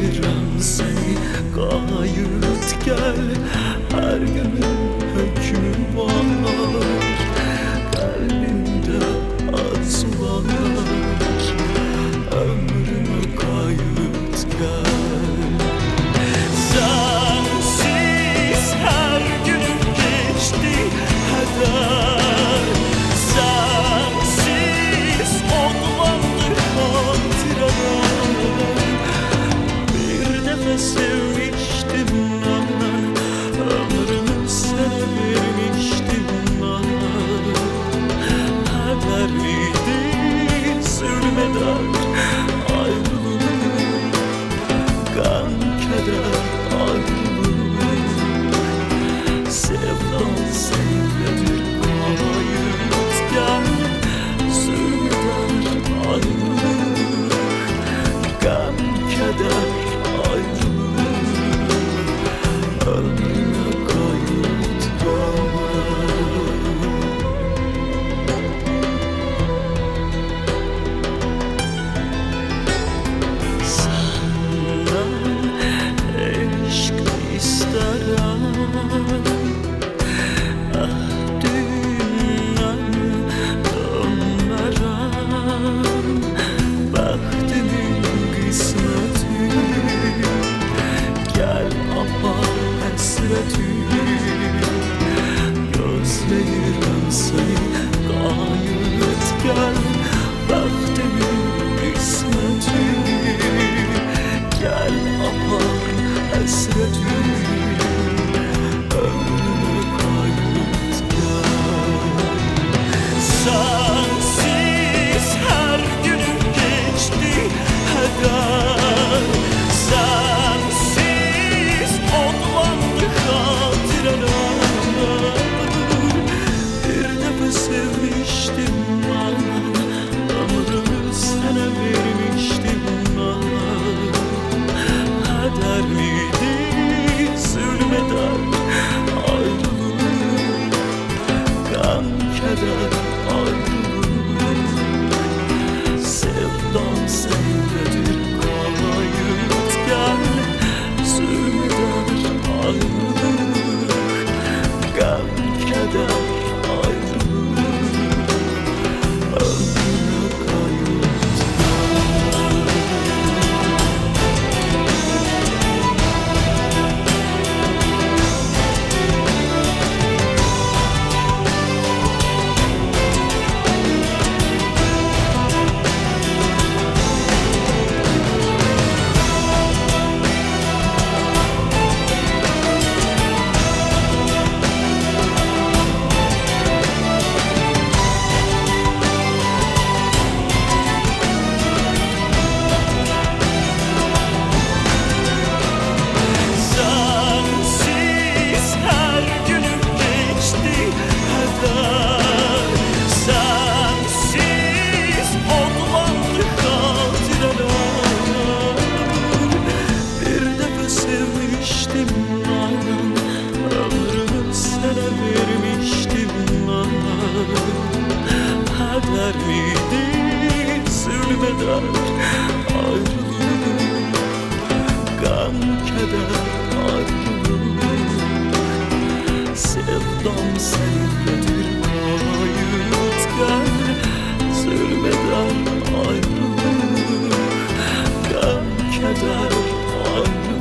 Gözleyirəm seni gayet gel. Her günün hükmü var, kalbimde arzular. Ömrüme gayet gel. Sensiz her günüm geçti heder. Sensiz odlandı hatıralar. Bir defa sevmiştim ben, ömrümü sana vermiştim ben. Haberliydi sürmeden ayrılık, gam keder ayrılık. Sevdan seninledir gayet gel. Sürmeden ayrılık, gam keder ayrılık. Ömrüme gayet gel. Senden aşk isterim, dünden dönmerem. Bəxtimin qisməti, gel apar həsrəti. Gözləyirəm səni gayet gel. Bəxtimin qisməti, gel apar həsrəti. Ömrüme gayet gel. Sensiz her günüm geçti heder. Sensiz odlandı hatıralar. Bir defa sevmiştim ben, ömrümü sana vermiştim ben. Kaderliydi sürmeden ayrılık, gam keder ayrılık. Sevdam seninledir gayet gel. Sürmeden ayrılık, gam keder ayrılık. Ömrüme gayet sensiz her günüm geçti heder. Sensiz odlandı hatıralar. Bir defa sevmiştim ben, ömrümü sana vermiştim ben. Haberliydi sürmeden ayrılık, gam keder ayrılık. Sevdam seninledir gayet gel. Sürmeden ayrılık, gam keder ayrılık.